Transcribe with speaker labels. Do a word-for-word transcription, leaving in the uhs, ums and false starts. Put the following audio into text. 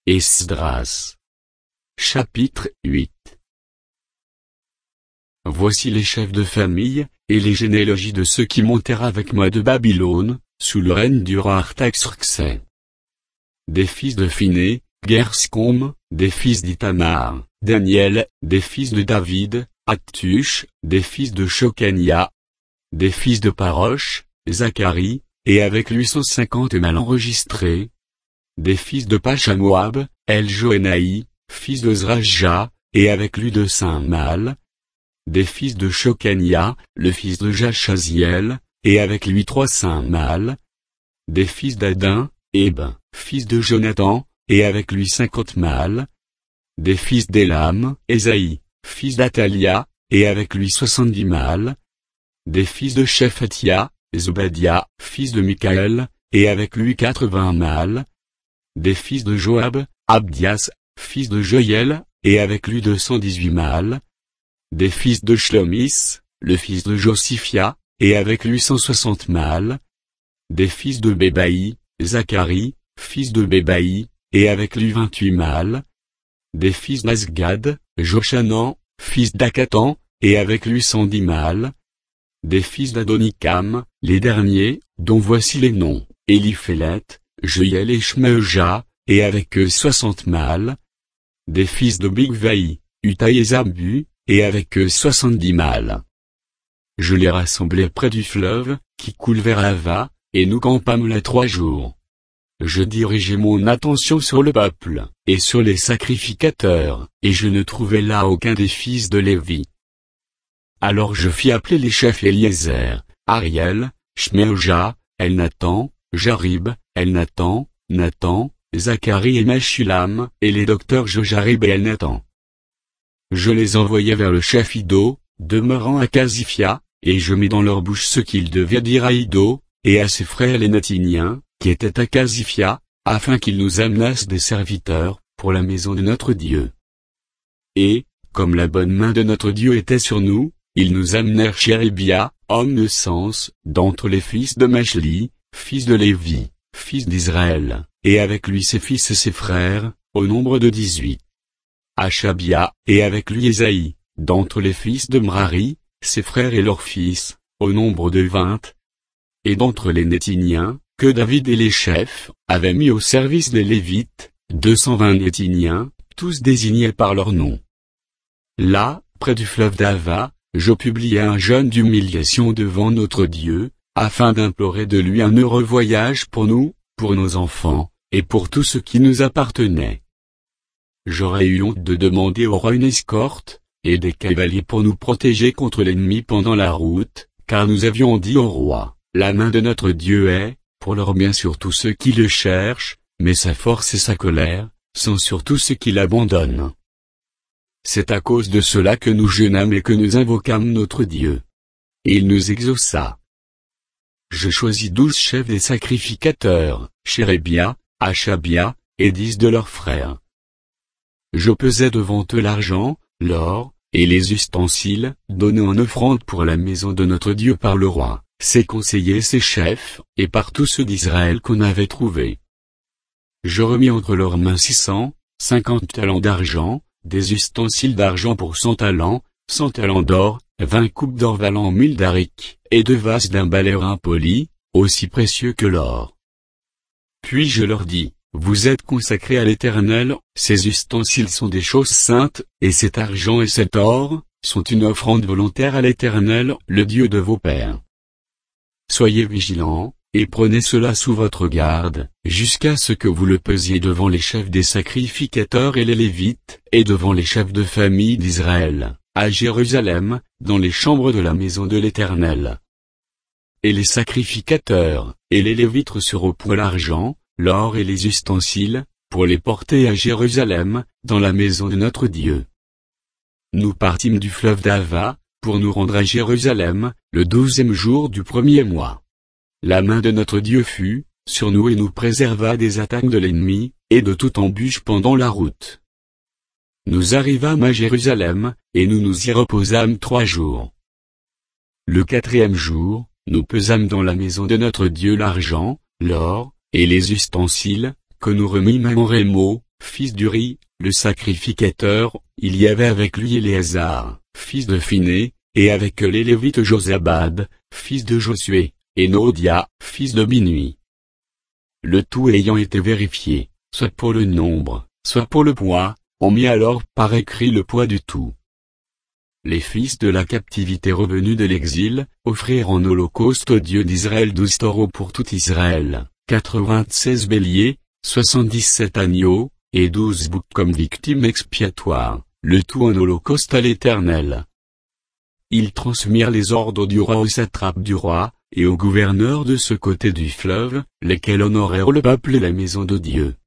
Speaker 1: Esdras. Chapitre huit. Voici les chefs de famille, et les généalogies de ceux qui montèrent avec moi de Babylone, sous le règne du roi Artaxerxès. Des fils de Phiné, Gerscom, des fils d'Ithamar, Daniel, des fils de David, Hattush, des fils de Shokania, des fils de Parosh, Zacharie, et avec lui cent cinquante mâles enregistrés, des fils de Pachamoab, Eljoénaï, fils de Zrajah, et avec lui deux cents mâles, des fils de Shokania, le fils de Jachaziel, et avec lui trois cents mâles, des fils d'Adin, Eb, fils de Jonathan, et avec lui cinquante mâles, des fils d'Élam, Ésaïe, fils d'Athalia, et avec lui soixante-dix mâles, des fils de Shephatia, Zobadia, fils de Michaël, et avec lui quatre-vingts mâles, des fils de Joab, Abdias, fils de Joël, et avec lui deux cent dix-huit mâles, des fils de Shlomis, le fils de Josiphia, et avec lui cent soixante mâles, des fils de Bébaï, Zacharie, fils de Bébaï, et avec lui vingt-huit mâles, des fils d'Azgad, Joshanan, fils d'Akatan, et avec lui cent dix mâles, des fils d'Adonikam, les derniers, dont voici les noms, Éliphélet, Jeuel et Shmeja, et avec eux soixante mâles, des fils de Bigvaï, Utaï et Zabu, et avec eux soixante-dix mâles. Je les rassemblai près du fleuve, qui coule vers Ava, et nous campâmes là trois jours. Je dirigeai mon attention sur le peuple, et sur les sacrificateurs, et je ne trouvai là aucun des fils de Lévi. Alors je fis appeler les chefs Eliezer, Ariel, Shmeja, Elnathan, Jarib, Elnathan, Nathan, Zacharie et Meshulam, et les docteurs Jojarib et Elnathan. Je les envoyai vers le chef Iddo, demeurant à Casifia, et je mis dans leur bouche ce qu'ils devaient dire à Iddo, et à ses frères les Nathiniens, qui étaient à Casifia, afin qu'ils nous amenassent des serviteurs, pour la maison de notre Dieu. Et, comme la bonne main de notre Dieu était sur nous, ils nous amenèrent Chérébia, homme de sens, d'entre les fils de Machli, fils de Lévi, fils d'Israël, et avec lui ses fils et ses frères, au nombre de dix-huit. Achabia, et avec lui Ésaïe, d'entre les fils de Mrari, ses frères et leurs fils, au nombre de vingt. Et d'entre les Néthiniens, que David et les chefs, avaient mis au service des Lévites, deux cent vingt Néthiniens, tous désignés par leur nom. Là, près du fleuve d'Ava, je publiai un jeûne d'humiliation devant notre Dieu, afin d'implorer de lui un heureux voyage pour nous, pour nos enfants, et pour tout ce qui nous appartenait. J'aurais eu honte de demander au roi une escorte, et des cavaliers pour nous protéger contre l'ennemi pendant la route, car nous avions dit au roi, la main de notre Dieu est, pour leur bien sur tous ceux qui le cherchent, mais sa force et sa colère, sont sur tous ceux qui l'abandonnent. C'est à cause de cela que nous jeûnâmes et que nous invoquâmes notre Dieu. Et il nous exauça. Je choisis douze chefs des sacrificateurs, Chérébia, Achabia, et dix de leurs frères. Je pesai devant eux l'argent, l'or, et les ustensiles, donnés en offrande pour la maison de notre Dieu par le roi, ses conseillers et ses chefs, et par tous ceux d'Israël qu'on avait trouvés. Je remis entre leurs mains six cent cinquante talents d'argent, des ustensiles d'argent pour cent talents, cent talents d'or, vingt coupes d'or valant mille darics, et deux vases d'un balai impoli, aussi précieux que l'or. Puis je leur dis, vous êtes consacrés à l'Éternel, ces ustensiles sont des choses saintes, et cet argent et cet or, sont une offrande volontaire à l'Éternel, le Dieu de vos pères. Soyez vigilants, et prenez cela sous votre garde, jusqu'à ce que vous le pesiez devant les chefs des sacrificateurs et les Lévites, et devant les chefs de famille d'Israël, à Jérusalem, dans les chambres de la maison de l'Éternel. Et les sacrificateurs, et les Lévites reçurent pour l'argent, l'or et les ustensiles, pour les porter à Jérusalem, dans la maison de notre Dieu. Nous partîmes du fleuve d'Ava, pour nous rendre à Jérusalem, le douzième jour du premier mois. La main de notre Dieu fut, sur nous et nous préserva des attaques de l'ennemi, et de toute embûche pendant la route. Nous arrivâmes à Jérusalem, et nous nous y reposâmes trois jours. Le quatrième jour, nous pesâmes dans la maison de notre Dieu l'argent, l'or, et les ustensiles, que nous remîmes à Rémo, fils d'Uri, le sacrificateur. Il y avait avec lui Éléazar, fils de Phiné, et avec les Lévites Josabad, fils de Josué, et Nodia, fils de Binui. Le tout ayant été vérifié, soit pour le nombre, soit pour le poids, on mit alors par écrit le poids du tout. Les fils de la captivité revenus de l'exil, offrirent en holocauste au Dieu d'Israël douze taureaux pour tout Israël, quatre-vingt-seize béliers, soixante-dix-sept agneaux, et douze boucs comme victimes expiatoires, le tout en holocauste à l'Éternel. Ils transmirent les ordres du roi aux satrapes du roi, et aux gouverneurs de ce côté du fleuve, lesquels honorèrent le peuple et la maison de Dieu.